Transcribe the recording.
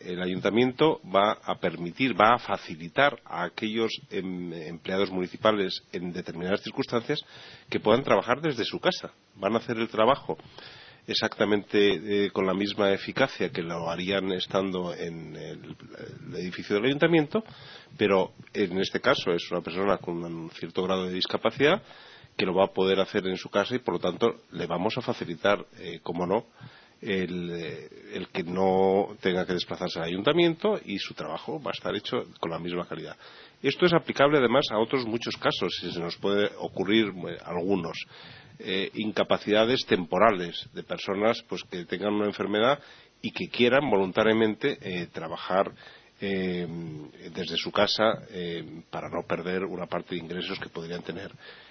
el ayuntamiento va a permitir, va a facilitar a aquellos empleados municipales en determinadas circunstancias que puedan trabajar desde su casa. Van a hacer el trabajo exactamente con la misma eficacia que lo harían estando en el edificio del ayuntamiento, pero en este caso es una persona con un cierto grado de discapacidad que lo va a poder hacer en su casa y por lo tanto le vamos a facilitar, como no, el que no tenga que desplazarse al ayuntamiento y su trabajo va a estar hecho con la misma calidad. Esto es aplicable además a otros muchos casos, si se nos puede ocurrir algunos. Incapacidades temporales de personas pues que tengan una enfermedad y que quieran voluntariamente trabajar desde su casa para no perder una parte de ingresos que podrían tener